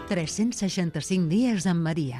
365 dies amb Maria.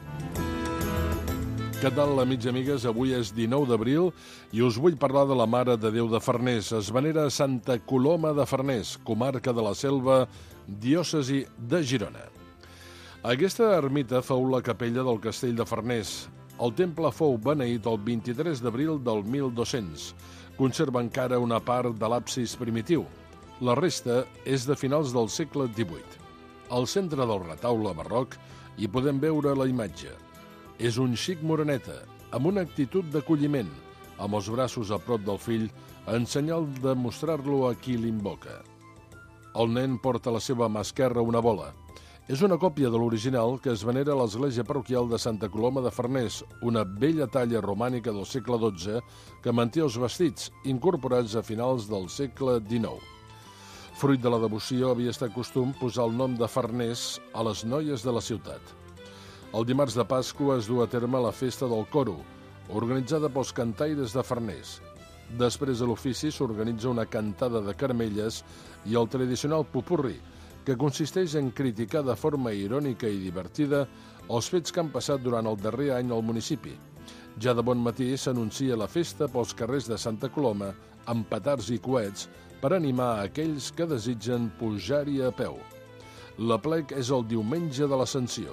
Què tal, amics i amigues? Avui és 19 d'abril i us vull parlar de la Mare de Déu de Farners. Es venera a Santa Coloma de Farners, comarca de la Selva, diòcesi de Girona. Aquesta ermita fou la capella del castell de Farners. El temple fou beneït el 23 d'abril del 1200. Conserva encara una part de l'absis primitiu. La resta és de finals del segle XVIII. Al centre del retaule barroc hi podem veure la imatge. És un xic moreneta, amb una actitud d'acolliment, amb els braços a prop del fill, en senyal de mostrar-lo a qui l'invoca. El nen porta a la seva mà esquerra una bola. És una còpia de l'original que es venera a l'església parroquial de Santa Coloma de Farners, una bella talla romànica del segle XII que manté els vestits, incorporats a finals del segle XIX. Fruit de la devoció, havia estat costum posar el nom de Farners a les noies de la ciutat. El dimarts de Pasqua es du a terme la festa del coro, organitzada pels cantaires de Farners. Després de l'ofici s'organitza una cantada de caramelles i el tradicional popurri, que consisteix en criticar de forma irònica i divertida els fets que han passat durant el darrer any al municipi. Ja de bon matí s'anuncia la festa pels carrers de Santa Coloma amb petards i coets per animar a aquells que desitgen pujar-hi a peu. L'aplec és el diumenge de l'Ascensió.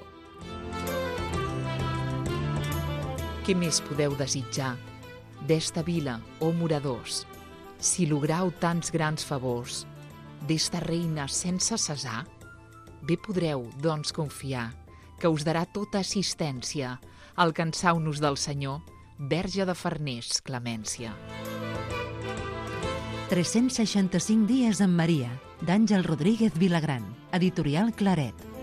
Què més podeu desitjar d'esta vila, oh moradors, si lograu tants grans favors, d'esta reina sense cessar? Bé podreu, doncs, confiar que us darà tota assistència. Alcançau-nos del Senyor, Verge de Farners, clemència. 365 dies amb Maria, d'Àngel Rodríguez Vilagran, editorial Claret.